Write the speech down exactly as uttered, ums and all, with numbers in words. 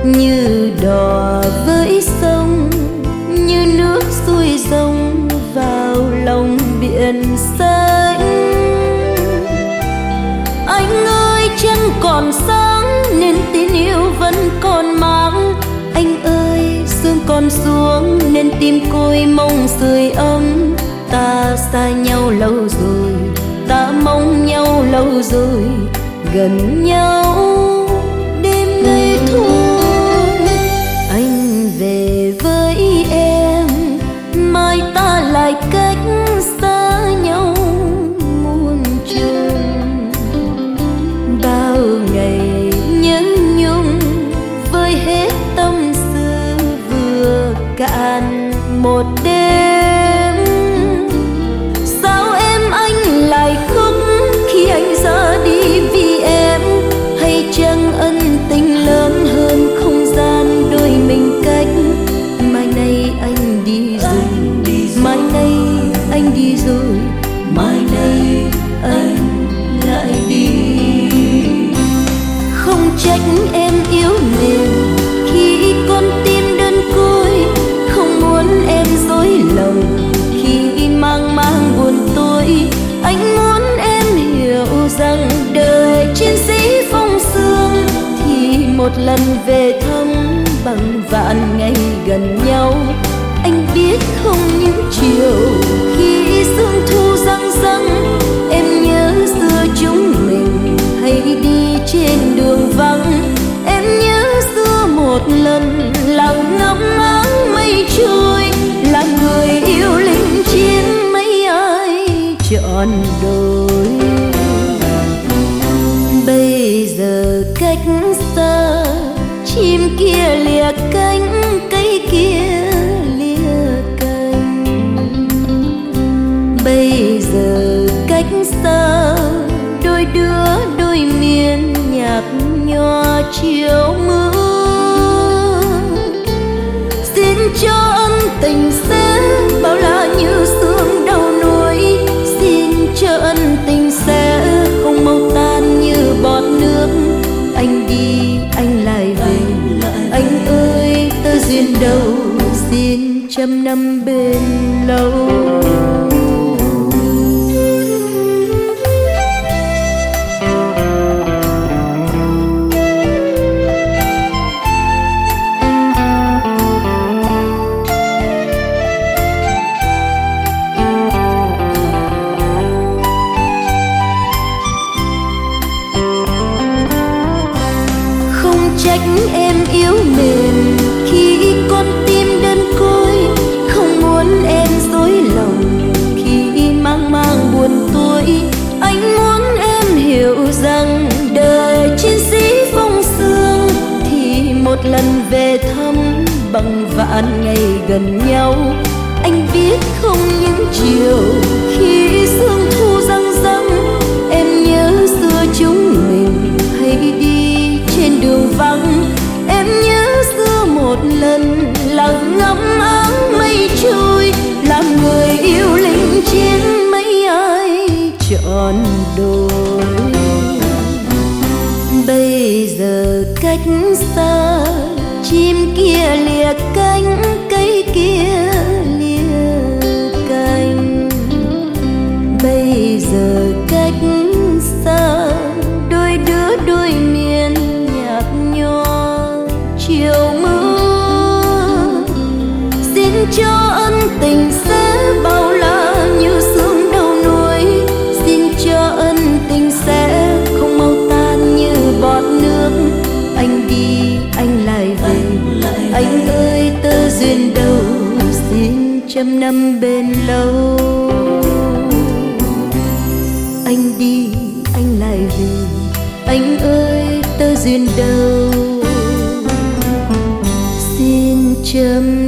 như đò với sông, như nước xuôi dòng vào lòng biển xanh. Anh ơi trăng còn sáng nên tình yêu vẫn còn mang. Anh ơi sương còn xuống nên tim côi mong sưởi ấm. Ta xa nhau lâu rồi, ta mong nhau lâu rồi, gần nhau đêm nay thôi. Anh về với em, mai ta lại cách xa nhau muôn trùng. Bao ngày nhớ nhung với hết tâm sự vừa cạn một đêm. Sao em anh lại khóc khi anh ra đi vì em? Hay chăng ân tình lớn hơn không gian đôi mình cách? Mai nay anh đi rồi, mai nay anh đi rồi, mai nay anh lại đi. Không trách em yếu mềm khi con tim đơn côi, không muốn em dối lòng khi mang mang buồn tôi. Anh muốn em hiểu rằng đời chiến sĩ phong sương thì một lần về thăm bằng vạn ngày gần nhau. Anh biết không những chiều khi sương thu răng răng, em nhớ xưa chúng mình hay đi trên đường vắng. Em nhớ xưa một lần lặng ngắm áng mây trôi, là người yêu linh chiến mấy ai chọn đôi. Bây giờ cách xa, chim kia lìa cánh, cây kia lìa cành. Bây giờ cách xa, đôi đứa đôi miền nhạt nhòa chiều mưa. Xin cho ân tình sẽ bao la như sương đầu núi. Xin cho ân tình sẽ không mau tan như bọt nước. Anh đi anh lại về, anh ơi tơ duyên đâu xin trăm năm bên lâu. Trách em yếu mềm khi con tim đơn côi, không muốn em dối lòng khi mang mang buồn tôi. Anh muốn em hiểu rằng đời chiến sĩ phong sương thì một lần về thăm bằng vạn ngày gần nhau. Anh biết không những chiều khi sương thu răng răng, em nhớ xưa chúng mình hay đi trên đường vắng. Em nhớ xưa một lần lặng ngắm áng mây trôi, làm người yêu linh chiến mấy ai chọn đôi. Bây giờ cách xa, chim kia lìa cánh, cây kia lìa cành. Bây giờ cách xa, đôi đứa đôi miền nhạt nhòa chiều mưa. Xin cho ân tình sẽ bao la như sương đầu núi. Xin cho ân tình sẽ không mau tan như bọt nước. Anh đi anh lại về, anh ơi tơ duyên đâu xin trăm năm bên lâu. Anh đi anh lại về, anh ơi tơ duyên đâu xin chấm